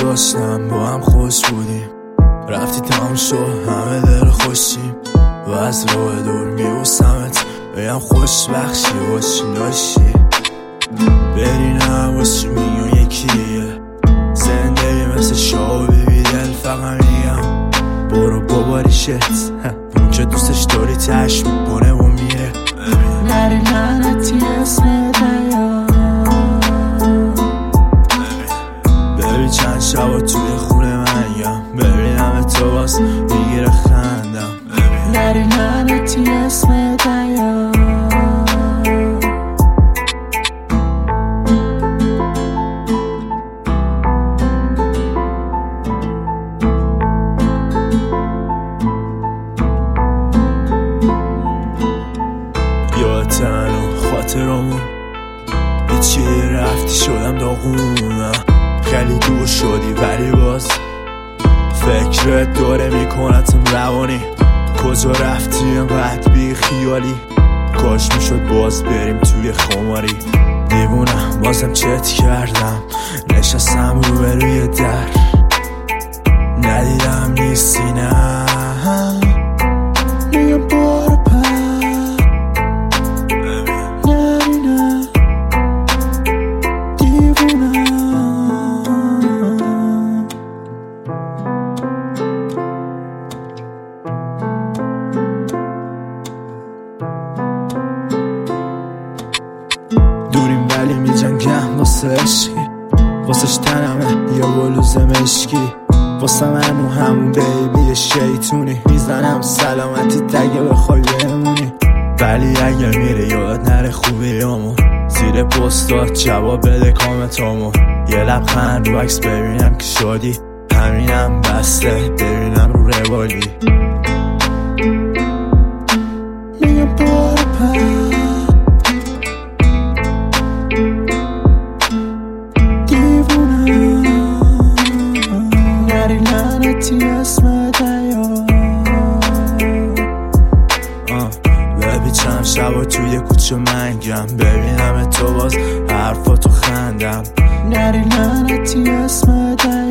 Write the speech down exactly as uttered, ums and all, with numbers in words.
داشتم با هم خوش بودیم، رفتی تمام شد همه دل خوشیم و از راه دور میبوسمت بگم خوش بخشی باشی لاشی بری نباشی میون یکی دیگه زندگی مثل شاو بیبی دل فقط میگم برو باباری شت اون که دوستش داری تش میکنه و میره نری لعنتی اسم دیا ببین چند شبا توی خونه منگم ببینم تو باز میگیره خندم نری لعنتی اسم دیا یادتن و خاطرامون هیچی رفتی شدم داغونم خیلی دور شدی ولی باز فکرت داره میکنتم روانی کجا رفتی انقدر بی خیالی کاش میشد باز بریم توی خماری دیوونم بازم چت کردم نشستم رو به روی در ندیدم نیستی نه میگم بارو پر نری نه دیوونم دوریم ولی میجنگم واسه عشقی واسش تنمه یا بلوز مشکی واسه منو همون بیبی شیطونی میزنم سلامتی تگه بخوای بمونی ولی اگه میره یاد نره خوبی همون زیر پستات جواب بده کامنتامون یه لبخند رو عکس ببینم که شادی همینم بسته ببینم رو روالی میگم بارو پر نری لعنتی اسم دیا ببین چند شبا توی کوچه منگم ببینم تو باز حرفاتو خندم نری لعنتی اسم دیا